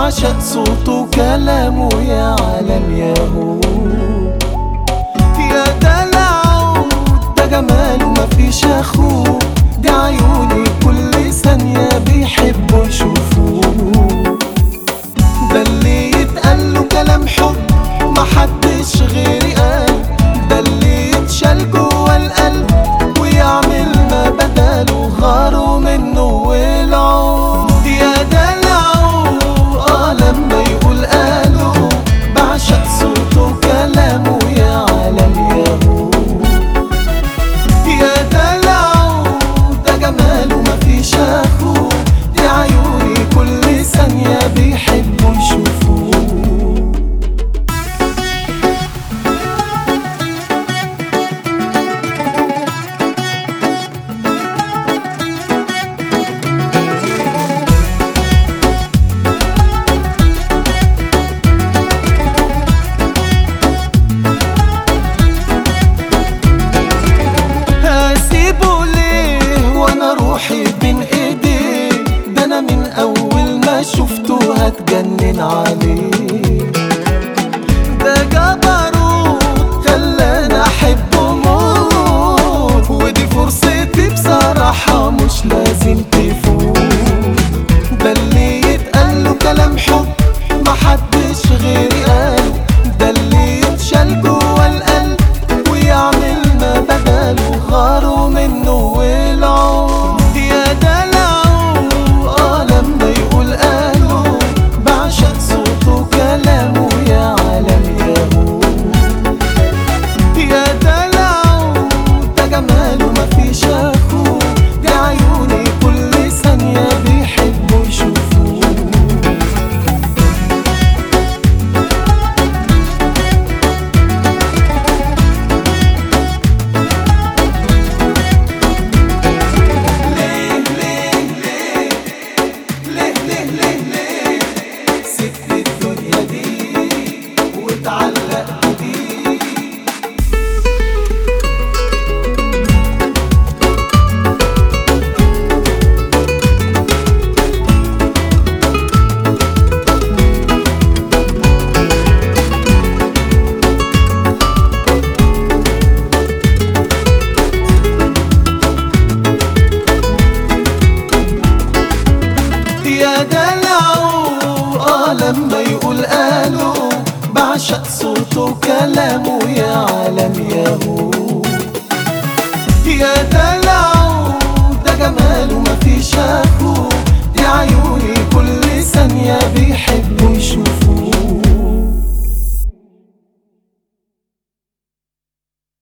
بعشق صوته وكلامه يا عالم ياهو. يا دلعه ده جماله مفيش اخوه، دي عيوني كل ثانية بيحبوا يشوفوه. ده اللي يتقاله كلام حب محدش غيري قال، ده اللي يتشال جوا القلب ويعمل ما بداله غاره منه والعود. يا دلعه لما يقول قاله بعشق صوته وكلامه يا عالم ياهو. يا دلعه ده جماله مفيش اخوه، دي عيوني كل ثانية بيحبوا يشوفوه. روحي بين ايديه، ده انا من اول ما شفته هتجنن عليه. ده جبروت خلاني احبه موت، ودي فرصتي بصراحة مش لازم تفوت. ده اللي يتقاله كلام حب محدش غيري قال، ده اللي يتشال جوا القلب ويعمل ما بداله غاره منه والعود. يا دلعه لما يقول قاله بعشق صوته وكلامه